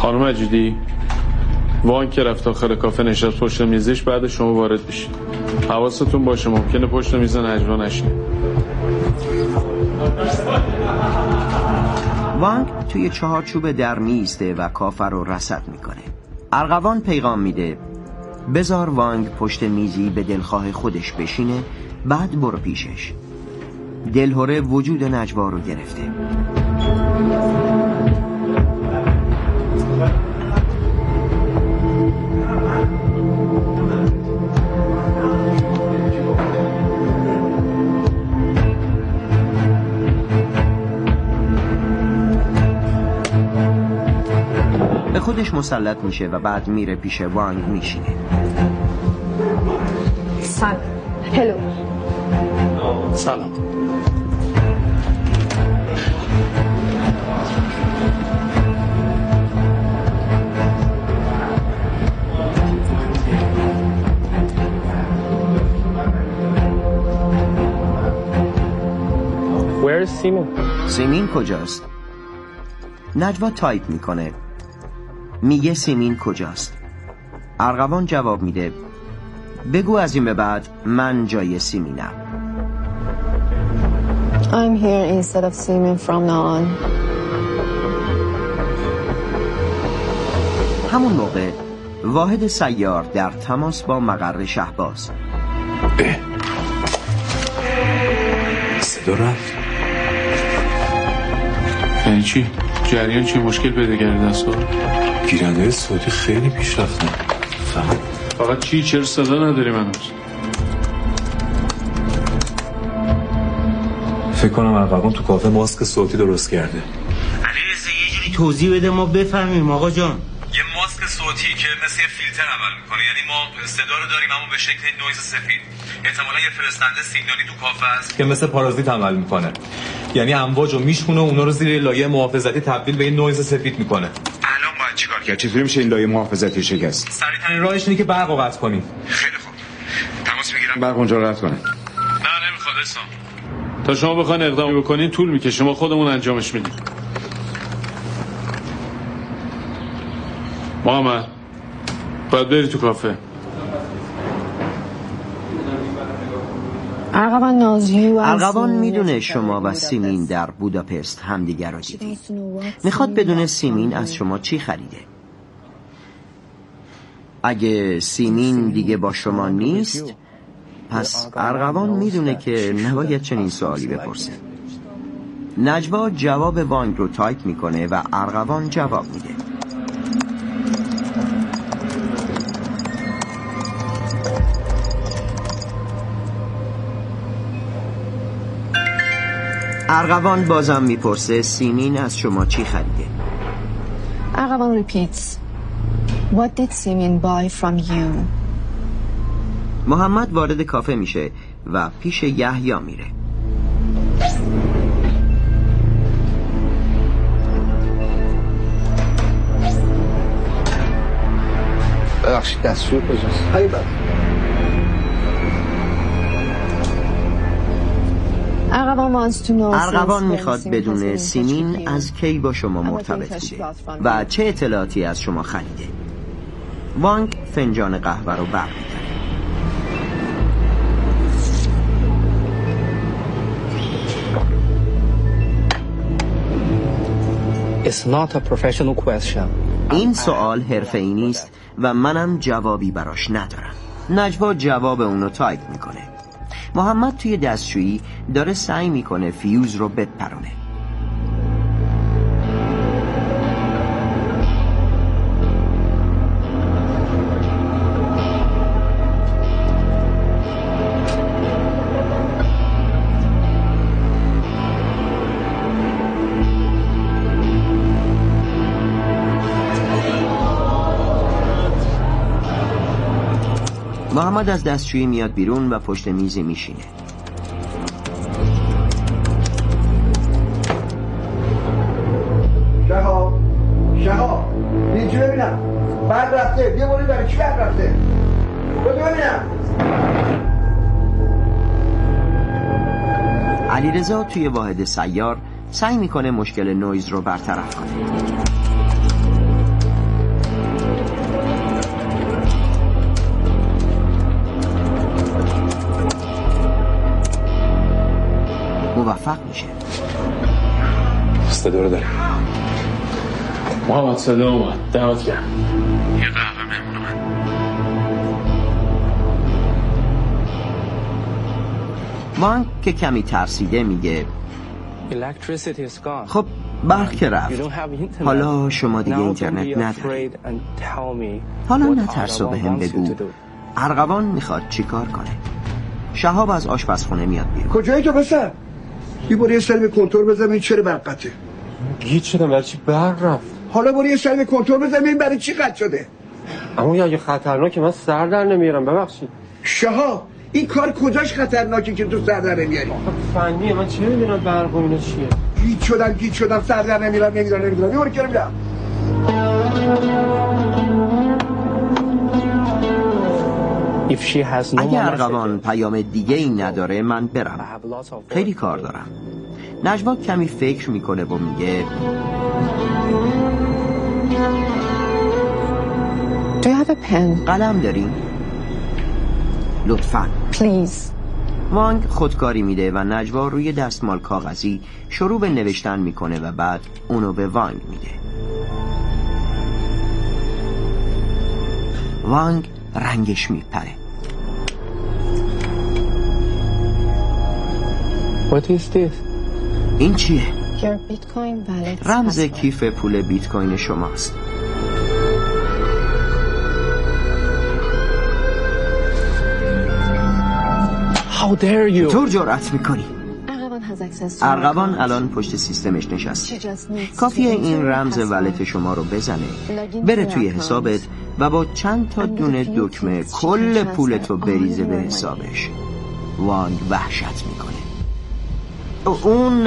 خانم مجیدی، وان که رفت آخر کافه نشست پشت میزش، بعد شما وارد بشید. حواستون باشه ممکنه پشت میز نجوا نشینه. وانگ توی چهارچوب در میسته و کافه رو رصد میکنه. ارغوان پیغام میده بذار وانگ پشت میزی به دلخواه خودش بشینه، بعد برو پیشش. دلهره وجود نجوا رو گرفته. به خودش مسلط میشه و بعد میره پیش وانگ میشینه. سلام. هلو. سلام. Where is سیمین؟ سیمین کجاست؟ نجوا تایپ میکنه. میگه سیمین کجاست؟ ارغوان جواب میده بگو از این به بعد من جای سیمینم. I'm here instead of Simin from now on. همون موقع واحد سیار در تماس با مقر شهباز. صدا رفت. یعنی چی؟ جریان چی؟ مشکل پیدا کرده دستو؟ گیرنده صوتی خیلی پیش رفتن. فقط چی؟ چرا صدا نداریم هنوز؟ فکر کنم ارغوان تو کافه ماسک صوتی درست کرده. علیرضا یه جوری توضیح بده ما بفهمیم آقا جان. یه ماسک صوتی که مثل یه فیلتر عمل میکنه، یعنی ما صدا رو داریم اما به شکل نویز سفید. احتمالاً یه فرستنده سیگنالی تو کافه است که مثل پارازیت عمل میکنه، یعنی امواج رو میشکونه و اونا رو زیر لایه محافظتی تبدیل به یه نویز سفید میکنه. الان باید چیکار کرد؟ چطوری میشه این لایه محافظتی شکست؟ سریعترین راهش اینه که برق رو قطع کنیم. خیلی خوب، تماس میگیرم. برق اونجا رو رد کنه. نه نمیخواد اسلام. تا شما بخواین اقدام بکنین طول میکشه، ما خودمون انجامش میدیم. محمد باید بری تو کافه. ارغوان میدونه شما و سیمین در بوداپست همدیگر رو دیدید. میخواد بدونه سیمین از شما چی خریده. اگه سیمین دیگه با شما نیست، پس ارغوان میدونه که نباید چنین سوالی بپرسه. نجوا جواب وانگ رو تایپ میکنه و ارغوان جواب میده. ارغوان بازم میپرسه سیمین از شما چی خریده. ارغوان repeats. What did Simin buy from you? محمد وارد کافه میشه و پیش یحیی میره. بخشی دستشوی کجاست؟ هایی بر ارغوان میخواد بدونه سیمین از کی با شما مرتبط بوده و چه اطلاعاتی از شما خریده. وانگ فنجان قهوه رو برمی‌داره. It's not a professional question. این سوال حرفه‌ای نیست و منم جوابی براش ندارم. نجوا جواب اونو تایپ میکنه. محمد توی دستشویی داره سعی میکنه فیوز رو بپرونه. محمد از دستشویی میاد بیرون و پشت میزی میشینه. شهاب اینجا ببینم بعد رفته یه موری داره. کی بعد رفته؟ ببینم. علیرضا توی واحد سیار سعی میکنه مشکل نویز رو برطرف کنه. صدا رو داریم. محمد صدا اومد. دعوت کرد. یه قهوه مهمون من. وانگ که کمی ترسیده میگه Electricity is gone. خب برق که You رفت، don't have internet. حالا شما دیگه Now don't اینترنت be نداری. afraid and tell me حالا what نترس و Argawan به هم wants you بگو to do. ارغوان میخواد چیکار کنه. شهاب از آشپزخونه میاد بیرون. کجایی تو پسر؟ یه بار یه سری به کنترل بزن این چرا برق قطعه. گیج شدم برای چی برق رفت. حالا بار یه سری به کنترل بزن این برای چی قطع شده. اما اگه خطرناکه من سر در نمیارم، ببخشید. شهاب این کار کجاش خطرناکه که تو سر در نمیاری؟ فنیه، من چه میدونم برق و اینا چیه. گیج شدم سر در نمیارم. یه بار که میرم. If she has no اگه more ارغوان messages, پیام دیگه ای نداره من I برم. have lots of work. خیلی کار دارم. نجوا کمی فکر میکنه و میگه Do you have a pen? قلم داریم؟ لطفاً. Please. وانگ خودکاری میده و نجوا روی دستمال کاغذی شروع به نوشتن میکنه و بعد اونو به وانگ میده. وانگ رنگش میپره. What is this? این چیه؟ Your Bitcoin wallet. رمز password. کیف پول بیت کوین شماست. How dare you? طور جرأت میکنی؟ Argawan has access to my ارغوان account. الان پشت سیستمش نشسته. She just needs کافیه to enter این her رمز password. ولت شما رو بزنه، بره توی حسابت و با چند تا دونه دکمه کل پولتو بریزه به حسابش. وانگ وحشت میکنه. اون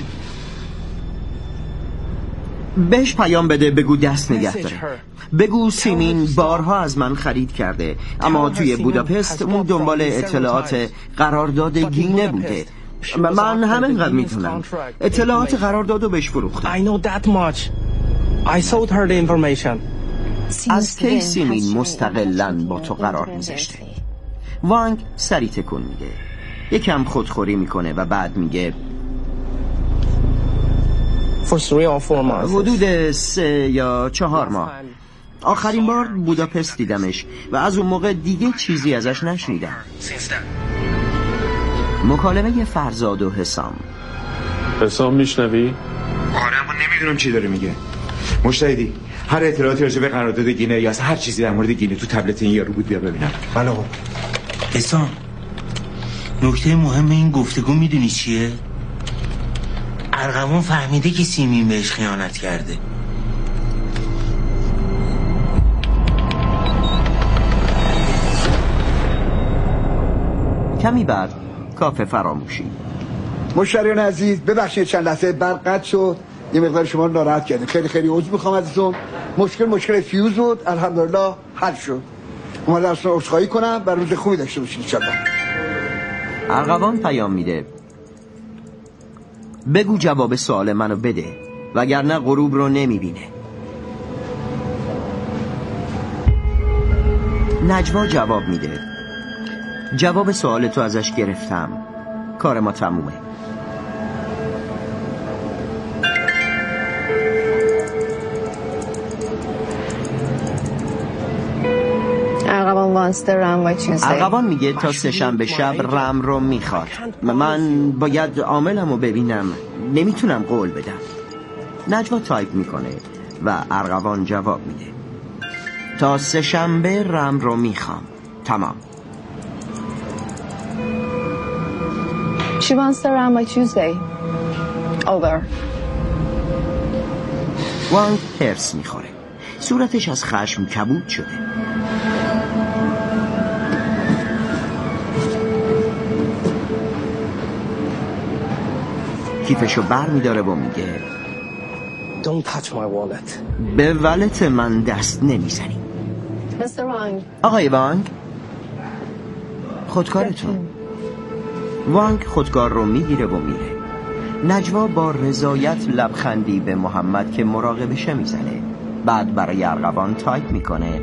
بهش پیام بده، بگو دست نگه داره. بگو سیمین بارها از من خرید کرده، اما توی بوداپست اون دنبال اطلاعات قرارداد گینه بوده. من همینقدر میتونم. اطلاعات قراردادو بهش فروختم. I know that much. I sold her the information. از کی سیمین مستقلاً با تو قرار میذاشته؟ وانگ سری تکون میده، یکم خودخوری میکنه و بعد میگه For 3 or 4 months. حدود 3 یا 4 ماه. آخرین بار بوداپست دیدمش و از اون موقع دیگه چیزی ازش نشنیدم. مکالمه فرزاد و حسام. حسام میشنوی؟ آره اما نمیدونم چی داره میگه. مشتهدی هر اطلاعاتی راجع به قرارداد گینه یا هر چیزی در مورد گینه تو تبلت این یارو بود بیار ببینم. بله آقا. حسام نکته مهم این گفتگو میدونی چیه؟ ارغوان فهمیده که سیمین بهش خیانت کرده. کمی بعد کافه فراموشی. مشتریان عزیز ببخشید چند لحظه برق قطع شد، یه مقدار شما رو ناراحت کردیم. خیلی عذر میخوام ازتون. مشکل فیوز بود، الحمدلله حل شد. اومدم اصلا عذرخواهی کنم و روز خوبی داشته باشید ان شاءالله. ارغوان پیام میده، بگو جواب سوال منو بده وگرنه غروب رو نمیبینه. نجوا جواب میده، جواب سوال تو ازش گرفتم، کار ما تمومه. ارغوان میگه تا 3 شنبه شب رم رو میخواد. من باید عاملمو ببینم، نمیتونم قول بدم. نجوا تایپ میکنه و ارغوان جواب میده، تا 3 شنبه رم رو میخوام. تمام. She wants the RAM by Tuesday. Over. وانگ هرس میخوره، صورتش از خشم کبود شده. کیفشو بر میداره و میگه Don't touch my wallet. به ولت من دست نمیزنی. Mr. Wang. آقای وانگ، خودکارتون. وانگ خودکار رو میگیره و میره. نجوا با رضایت لبخندی به محمد که مراقبشه میزنه. بعد برای ارغوان تایپ میکنه،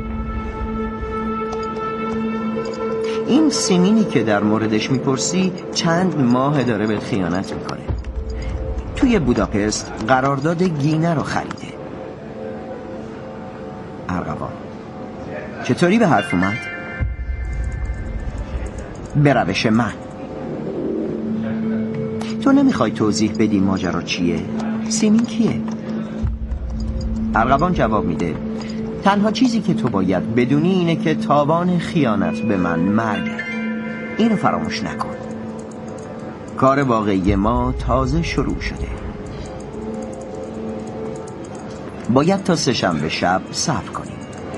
این سیمینی که در موردش میپرسی چند ماه داره بهت خیانت میکنه. توی بوداپست قرارداد گینه رو خریده. ارغوان: چطوری به حرف اومد؟ به روش من. تو نمیخوای توضیح بدی ماجرا چیه؟ سیمین کیه؟ ارغوان جواب میده: تنها چیزی که تو باید بدونی اینه که تاوان خیانت به من مرگه. اینو فراموش نکن. کار واقعی ما تازه شروع شده. باید تا سه‌شنبه شب صبر کنیم.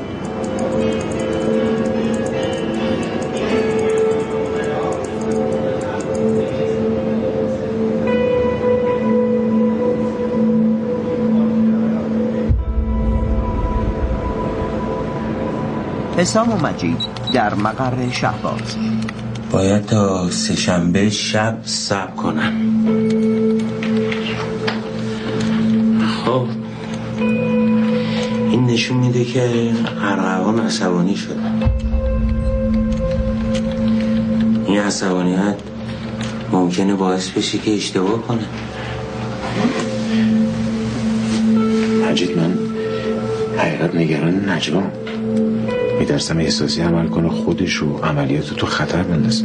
حسام و مجید در مقر شهباز. باید تا سه‌شنبه شب صبر کنم. خب این نشون میده که ارغوان عصبانی شده. این عصبانیت ممکنه باعث بشه که اشتباه کنه. مجید، من حقیقت نگران نجوام. میترسم احساسی عمل کنه، خودش و عملیاتو تو خطر بندازه.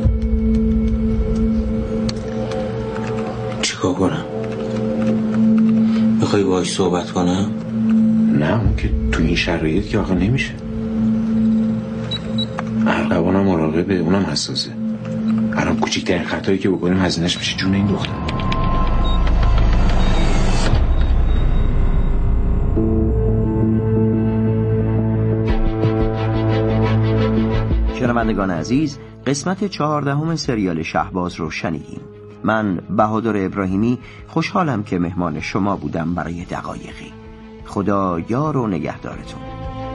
چیکار کنم؟ میخوای باهاش صحبت کنم؟ نه، اون که تو این شرایط که آقا نمیشه. ارغوانم مراقبه، اونم حساسه. الان کوچیکترین خطایی که بکنیم هزینه‌اش میشه جون این دختر. شنوندگان عزیز، قسمت 14 سریال شهباز رو شنیدیم. من بهادر ابراهیمی خوشحالم که مهمان شما بودم برای دقایقی. خدا یار و نگهدارتون.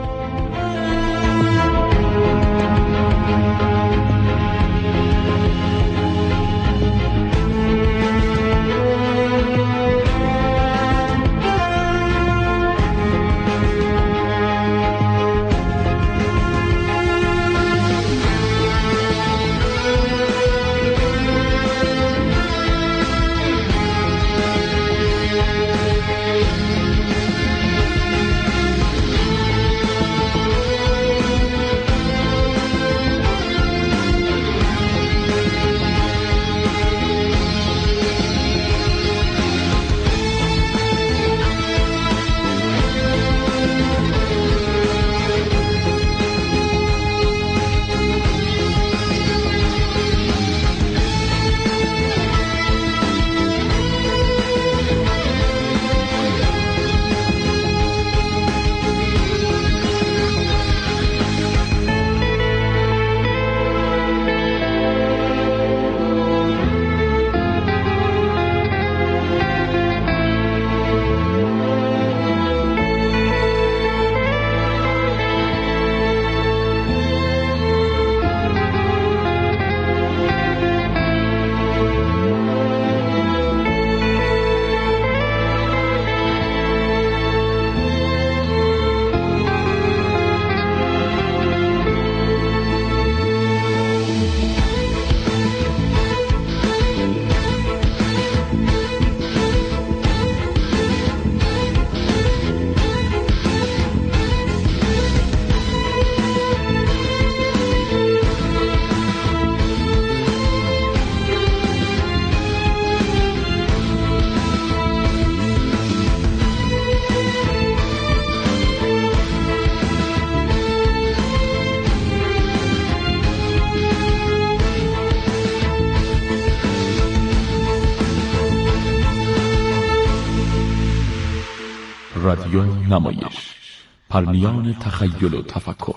رادیو نمایش، پرمیان تخیل و تفکر.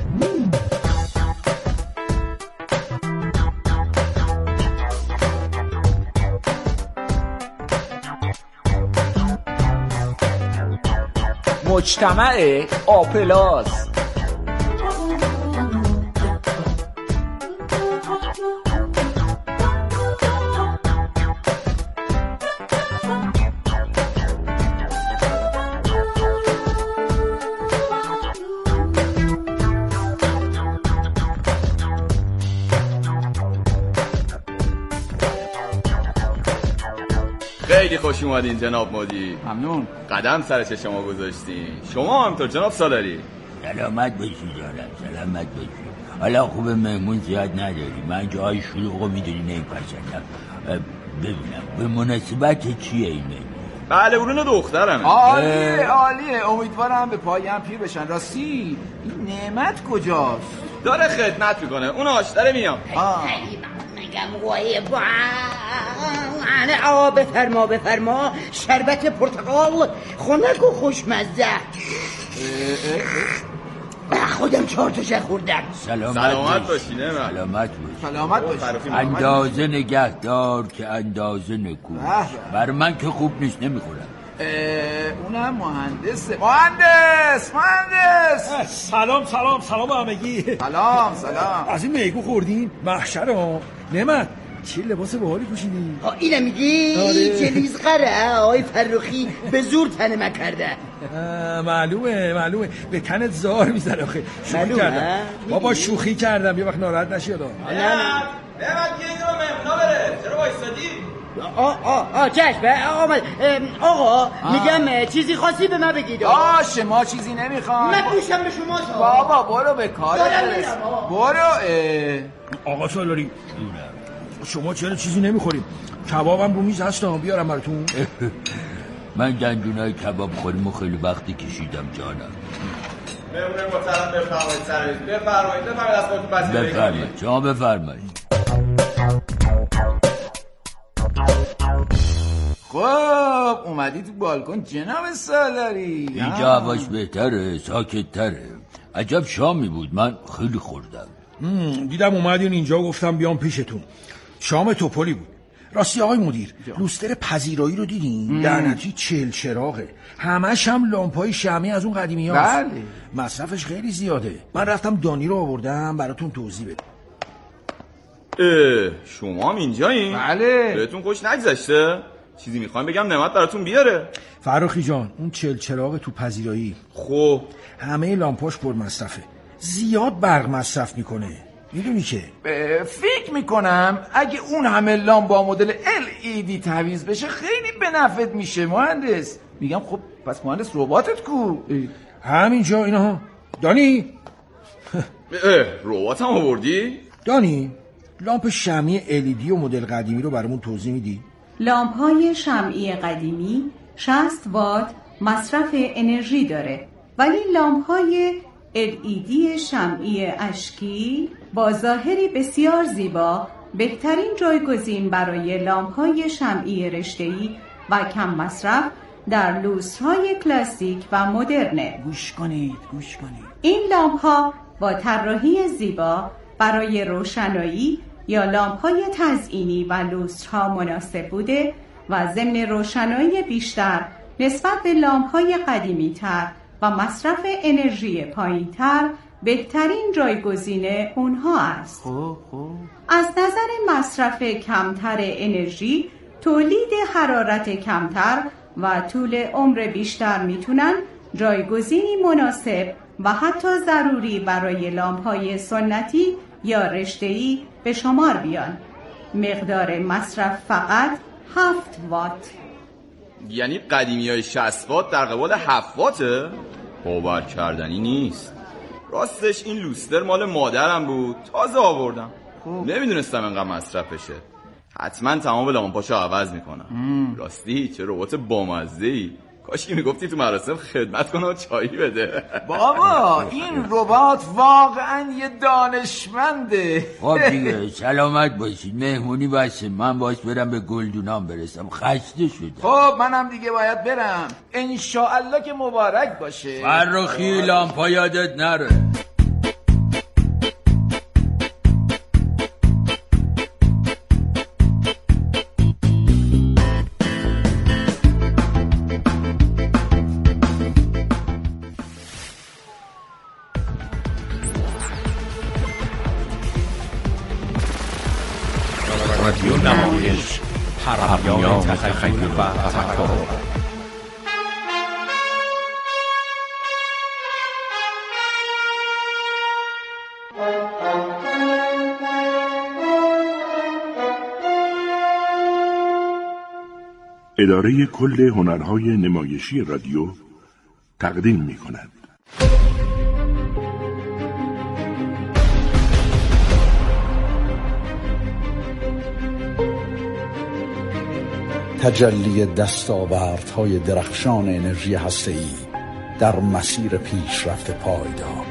مجتمع آپلاز. خیلی خوش اومدین جناب مدیر. ممنون. قدم سر چه شما گذاشتین. شما همینطور جناب سالاری. سلامت باشی جانم، سلامت باشی. حالا خوب مهمون زیاد نداری، من جای شلوغو میدونی نمیپسندم. ببینم به مناسبت چیه این مهمون؟ بله اون دخترمه. عالیه امیدوارم به پایم پیر بشن. راستی این نعمت کجاست؟ داره خدمت میکنه، اون آشتره میام. میگم وای بفرما شربت پرتقال خنک و خوشمزه. خودم 4 تا خوردم. سلامت باشی نعمت. سلامت باشی. اندازه نگهدار که اندازه نکو. بر من که خوب نیست نمیخورم. اونم مهندسه. مهندس سلام همگی. سلام از این میگو خوردین؟ محشرم. نعمت چه لباس باحالی پوشیدی؟ اینو میگی؟ جلیزقره آقای فرخی به زور تنه کرده. معلومه به تنت زار میزنه. آخه شوخی کردم بابا، شوخی کردم، یه وقت ناراحت نشی. نعمت یه اینو مهمونا بره. چرا وایسادی؟ چشم آمد. آقا میگم چیزی خاصی به من بگید. شما چیزی نمیخوام. من گوشم به شما. بابا برو به کار. برو. آقا سالاری شما چرا چیزی نمیخوریم؟ کبابم رو میز هست بیارم براتون. من دندونای کباب خوریم و خیلی وقتی کشیدم جانم. مهمون محترم بفرمایید سرویس. بفرمایید از خودتون پذیرایی. بفرمایید شما بفرمایید. خب اومدی تو بالکن جناب سالاری. اینجا هواش بهتره، ساکت تره. عجب شامی بود، من خیلی خوردم. دیدم اومدین اینجا، گفتم بیام پیشتون. شام توپلی بود. راستی آقای مدیر، لوستر پذیرایی رو دیدین؟ در نتیجه 40 چراغه، همش هم لامپای شمعی از اون قدیمی هاست. بله. مصرفش خیلی زیاده. من رفتم دانی رو آوردم براتون توضیح بدم. شما هم اینجایین؟ بله. بهتون خوش نگذشته؟ چیزی میخوایم بگم نعمت براتون بیاره. فرخی جان اون 40 چراغ تو پذیرایی خب همه لامپاش پر مصرفه، زیاد برق مصرف میکنه، میدونی که؟ فکر میکنم اگه اون همه لامپ با مدل LED تعویض بشه خیلی به نفعت میشه مهندس. میگم خب پس مهندس رباتت کو؟ همینجا اینا. دانی رباتم آوردی؟ دانی لامپ شمعی LED و مدل قدیمی رو برامون توضیح میدی؟ لامپ‌های شمعی قدیمی 60 وات مصرف انرژی داره، ولی لامپ‌های LED شمعی اشکی با ظاهری بسیار زیبا بهترین جایگزین برای لامپ‌های شمعی رشته‌ای و کم مصرف در لوسترهای کلاسیک و مدرنه. گوش کنید. این لامپ‌ها با طراحی زیبا برای روشنایی یا لامپ‌های تزئینی و لوسترها مناسب بوده و ضمن روشنایی بیشتر نسبت به لامپ‌های قدیمی‌تر و مصرف انرژی پایین‌تر بهترین جایگزین اونها است. از نظر مصرف کمتر انرژی، تولید حرارت کمتر و طول عمر بیشتر میتونن جایگزینی مناسب و حتی ضروری برای لامپ‌های سنتی یا رشته‌ای به شمار بیان. مقدار مصرف فقط 7 وات. یعنی قدیمی‌های 60 وات در قبال 7 واته؟ باور کردنی نیست. راستش این لوستر مال مادرم بود، تازه آوردم. نمیدونستم انقدر مصرفشه. حتما تمام لامپاشو عوض میکنم. راستی چه ربات بامزه‌ای. کاش که میگفتی تو مراسم خدمت کنه و چایی بده. بابا این ربات واقعا یه دانشمنده. خب دیگه سلامت باشید. مهمونی بسه، من باش برم به گلدونام برسم، خسته شدم. خب منم دیگه باید برم. انشاءالله که مبارک باشه. فرخی لامپا یادت نره. رادیو نمایش، پرمیان تخیل و تفکر. اداره کل هنرهای نمایشی رادیو تقدیم می‌کند. تجلی دستاوردهای درخشان انرژی هسته‌ای در مسیر پیشرفت پایدار.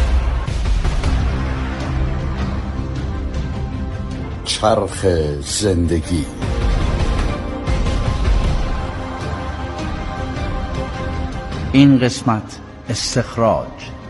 چرخ زندگی. این قسمت استخراج.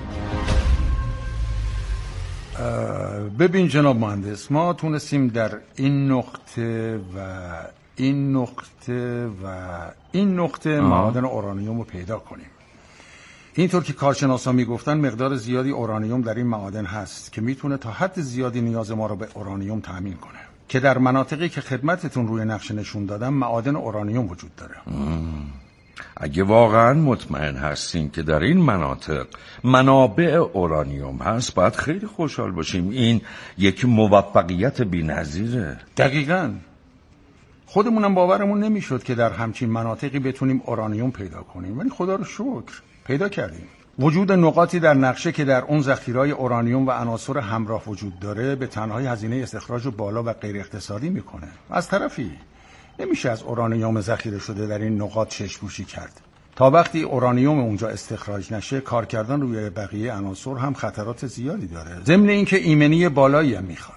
ببین جناب مهندس، ما تونستیم در این نقطه و این نقطه و این نقطه معادن اورانیوم رو پیدا کنیم. اینطور که کارشناسا میگفتن مقدار زیادی اورانیوم در این معادن هست که میتونه تا حد زیادی نیاز ما رو به اورانیوم تأمین کنه، که در مناطقی که خدمتتون روی نقشه نشون دادم معادن اورانیوم وجود داره. اگه واقعا مطمئن هستین که در این مناطق منابع اورانیوم هست باید خیلی خوشحال باشیم. این یک موفقیت بی‌نظیره. دقیقاً. خودمونم باورمون نمیشد که در همچین مناطقی بتونیم اورانیوم پیدا کنیم، ولی خدا رو شکر پیدا کردیم. وجود نقاطی در نقشه که در اون ذخیره‌های اورانیوم و عناصر همراه وجود داره به تنهایی هزینه استخراج رو بالا و غیر اقتصادی میکنه. از طرفی نمیشه از اورانیوم ذخیره شده در این نقاط چشم‌پوشی کرد. تا وقتی اورانیوم اونجا استخراج نشه، کار کردن روی بقیه عناصر هم خطرات زیادی داره، ضمن اینکه ایمنی بالایی هم میخواد.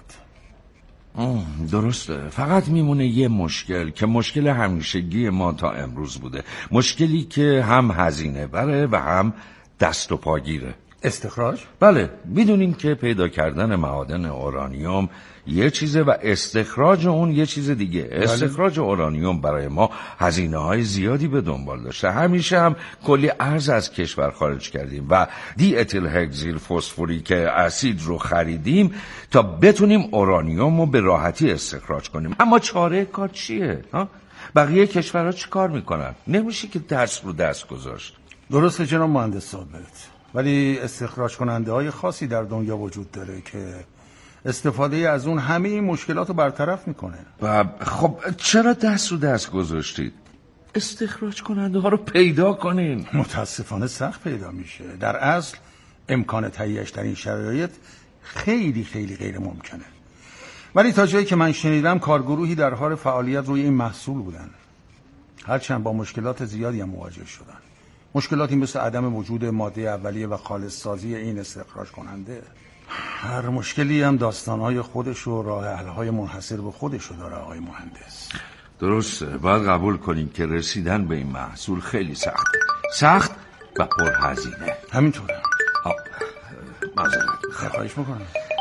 درسته. فقط میمونه یه مشکل که مشکل همیشگی ما تا امروز بوده، مشکلی که هم هزینه بره و هم دست و پاگیره. استخراج؟ بله، میدونیم که پیدا کردن معادن اورانیوم یه چیزه و استخراج اون یه چیز دیگه. استخراج اورانیوم برای ما هزینه‌های زیادی به دنبال داشته. همیشه هم کلی ارز از کشور خارج کردیم و دی اتیل هگزیل فسفوریک اسید رو خریدیم تا بتونیم اورانیوم رو به راحتی استخراج کنیم. اما چاره کار چیه؟ بقیه کشورها چی کار میکنن؟ نمیشه که دست رو دست گذاشت. درسته جناب مهندس ثابت، ولی استخراج کننده های خاصی در دنیا وجود داره که استفاده از اون همه این مشکلات رو برطرف میکنه. و خب چرا دست رو دست گذاشتید؟ استخراج کننده ها رو پیدا کنین. متاسفانه سخت پیدا میشه. در اصل امکان تهیه‌اش در این شرایط خیلی خیلی غیر ممکنه. ولی تا جایی که من شنیدم کارگروهی در حال فعالیت روی این محصول بودن، هرچند با مشکلات زیادی هم مواجه شدن. مشکلاتی مثل عدم وجود ماده اولیه و خالص سازی این استخراج کننده. هر مشکلی هم داستانهای خودش و راه حل‌های منحصر به خودش داره آقای مهندس. درسته. باید قبول کنیم که رسیدن به این محصول خیلی سخت و پرهزینه. همینطوره. معذرت خواهش میکنم.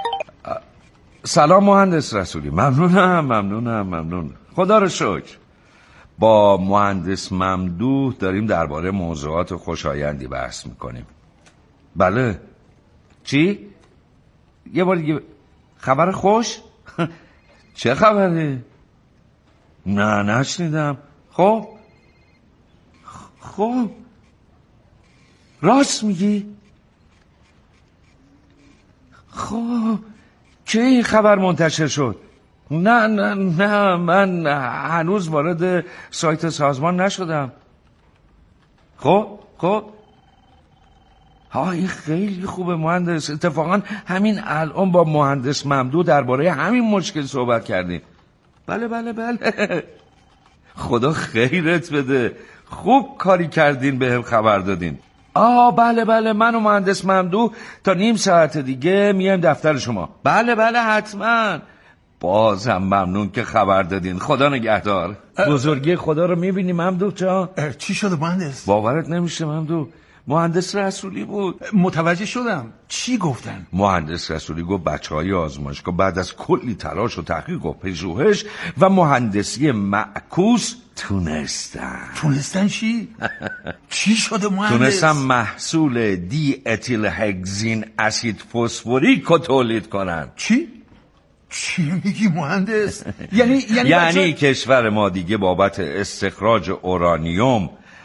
سلام مهندس رسولی. ممنونم. خدا رو شکر. با مهندس ممدوح داریم درباره موضوعات خوشایندی بحث میکنیم. بله. چی؟ یه بار دیگه. خبر خوش؟ چه خبره؟ نه نشنیدم. خب راست میگی؟ خب کی این خبر منتشر شد؟ نه من هنوز وارد سایت سازمان نشدم. خب این خیلی خوبه مهندس. اتفاقا همین الان با مهندس ممدوح درباره همین مشکل صحبت کردیم. بله خدا خیرت بده. خوب کاری کردین بهم خبر دادین. بله من و مهندس ممدوح تا نیم ساعت دیگه میایم دفتر شما. بله حتما. بازم ممنون که خبر دادین. خدا نگهدار. بزرگی خدا رو میبینی ممدوح جان؟ چی شده مهندس؟ باورت نمیشه ممدوح. مهندس رسولی بود. متوجه شدم. چی گفتن؟ مهندس رسولی گفت بچه‌های آزمایشگاه بعد از کلی تلاش و تحقیق و پژوهش و مهندسی معکوس تونستن چی؟ چی شده مهندس؟ تونستن محصول دی اتیل هگزین اسید فسفوریک رو تولید کنن. چی میگی مهندس؟ یعنی کشور ما دیگه بابت استخراج اورانیوم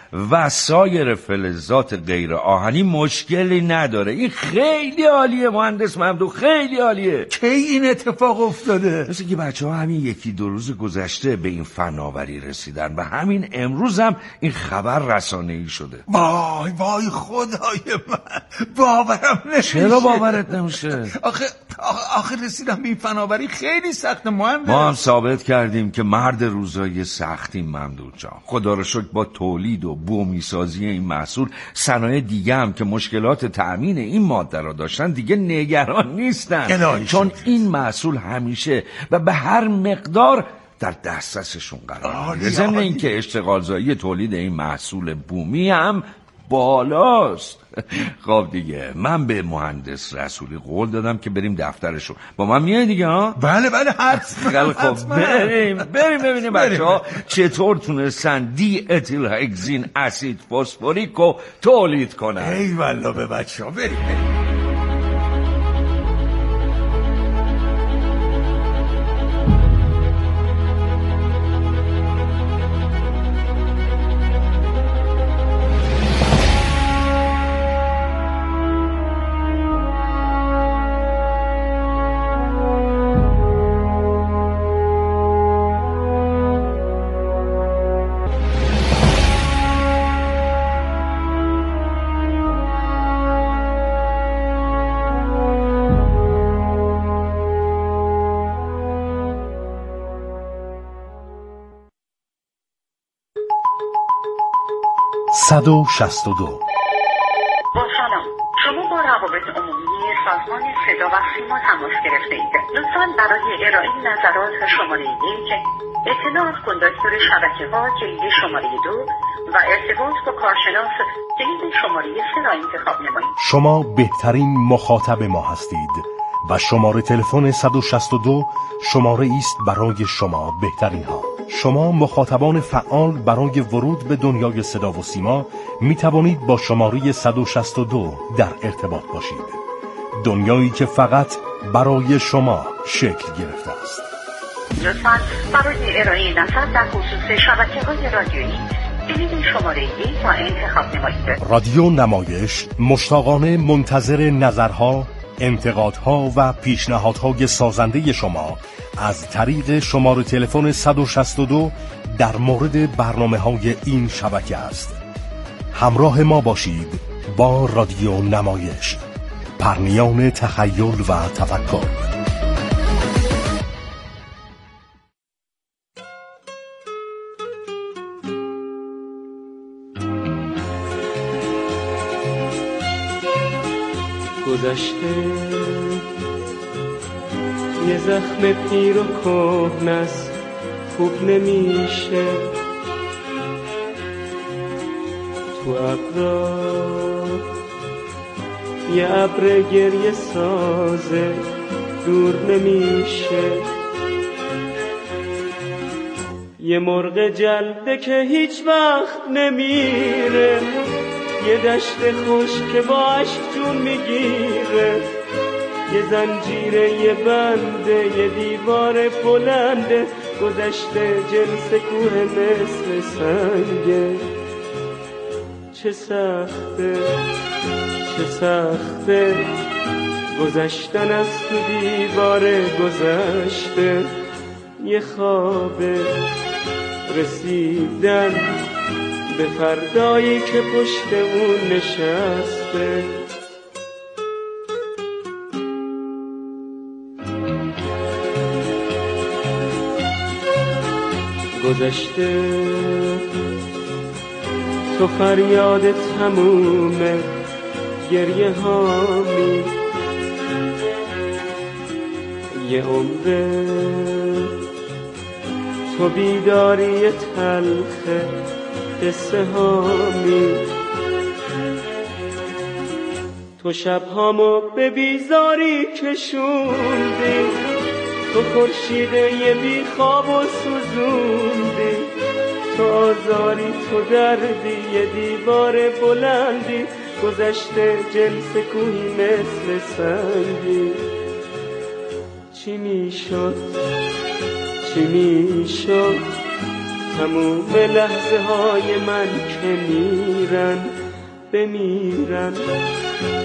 و سایر فلزات غیر آهنی مشکلی نداره. این خیلی عالیه مهندس ممدوح، خیلی عالیه. کی این اتفاق افتاده؟ مثل که بچه‌ها همین یکی دو روز گذشته به این فناوری رسیدن و همین امروز هم این خبر رسانه‌ای شده. وای وای خدای من، باورم نمیشه. چرا باورت نمیشه؟ آخه رسیدم به این فناوری خیلی سخت مهندس. ما هم ثابت کردیم که مرد روزای سختیم ممدوح جان. خدا رو شکر با تولید و بومیسازی این محصول صنایع دیگه هم که مشکلات تأمین این ماده را داشتن دیگه نگران نیستن، چون این محصول همیشه و به هر مقدار در دسترسشون قرار میگیره. ضمن اینکه اشتغالزایی تولید این محصول بومی هم بالاست. خب دیگه من به مهندس رسولی قول دادم که بریم دفترشون. با من میای دیگه ها؟ بله حتما. خب بریم ببینیم بچه‌ها چطور تونستن دی اتیل هگزین اسید فسفوریک رو تولید کنن. ای والله به بچه‌ها بریم. با سلام، شما با روابط عمومی سازمان صدا و سیما تماس گرفته اید. لطفاً برای ارائه نظرات شماره 1 اطلاع از کنداکتور شبکه‌ها کلید شماره 2 و ارتباط با کارشناس کلید شماره 3 را انتخاب نمایید. شما بهترین مخاطب ما هستید و شماره تلفن 162 شماره است برای شما بهترین ها. شما مخاطبان فعال برای ورود به دنیای صدا و سیما می توانید با شماره 162 در ارتباط باشید. دنیایی که فقط برای شما شکل گرفته است. لطفاً برای ارائه نظر در خصوص شبکه‌های رادیویی کلید شماره 1 را انتخاب نمایید. رادیو نمایش مشتاقانه منتظر نظرها، انتقادها و پیشنهادهای سازنده شما از طریق شماره تلفن 162 در مورد برنامه‌های این شبکه است. همراه ما باشید با رادیو نمایش، پرنیان تخیل و تفکر. گذشته یه زخم پیر و کهنه است، خوب نمیشه تو ابرا یه ابر گریه سازه دور نمیشه، یه مرغ جلده که هیچ وقت نمیره، یه دشت خوش که با عشق جون میگیره، یه زنجیره یه بنده یه دیوار بلنده، گذشته جنس کوه مثل سنگه. چه سخته چه سخته گذشتن از تو دیوار گذشته، یه خوابه رسیدن به فردایی که پشت اون نشسته. گذشته تو فریاد تمومه گریه هامی، یه عمره تو بیداری تلخه قصه هامی، تو شبهامو به بیزاری کشوندی، تو خورشیده یه بی خواب و سوزوندی، تو آزاری تو دردی یه دیوار بلندی، گذشته جنس کوهی مثل سنگی. چی میشد چی میشد تموم لحظه های من که میرن بمیرن.